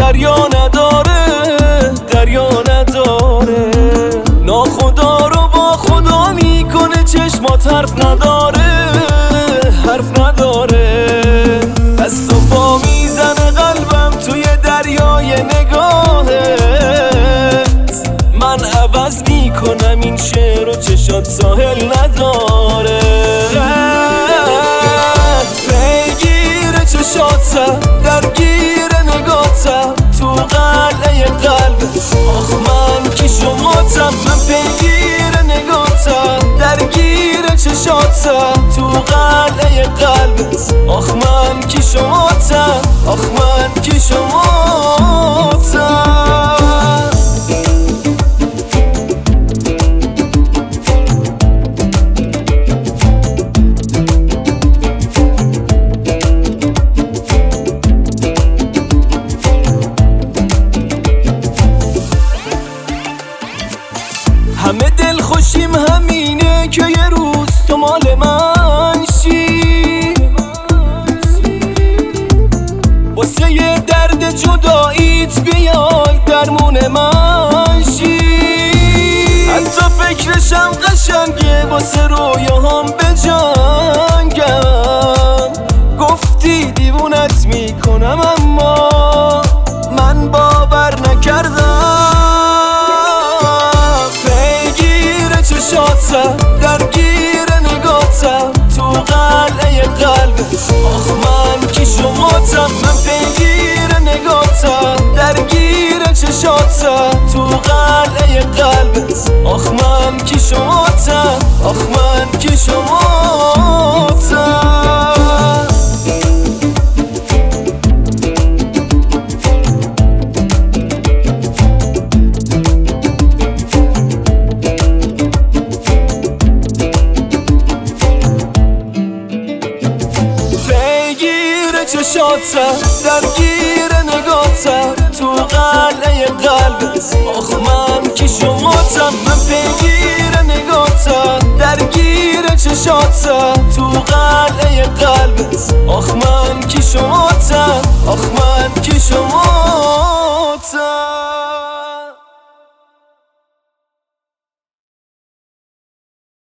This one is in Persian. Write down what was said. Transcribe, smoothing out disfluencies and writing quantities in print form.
دریا نداره، دریا نداره. ناخدا رو با خدا میکنه، چشمات حرف نداره، حرف نداره. دست و پا میزنه قلبم توی دریای نگاهت. من عوض میکنم این شعر و چشات ساحل نداره. پیگیر چشاتم، درگیر نگاتم، تو قلعه قلبت. آخ من کی شماتم، من پیگیر نگاتم، درگیر چشاتم، تو قلعه قلبت. آخ من کی شماتم، آخ من کی شماتم. همه دل خوشیم همینه که یه روز تو مال من شی، واسه یه درد جداییت بیای درمون من شی. حتی فکرشم قشنگه، واسه رویاهام بجنگم. گفتی دیوونت میکنم اما من باور نکردم. درگیر نگاتم، تو قلعه قلبت. آخ من کی شماتم، من پیگیر نگاتم، درگیر چشاتم، تو قلعه قلبت. آخ من کی شماتم، آخ من کی شماتم. چشاتم، درگیر نگاتم، تو قلعه قلبت. آخ من کی شماتم، من پیگیر نگاتم، درگیر چشاتم، تو قلعه قلبت. آخ من کی شماتم، آخ من کی شماتم.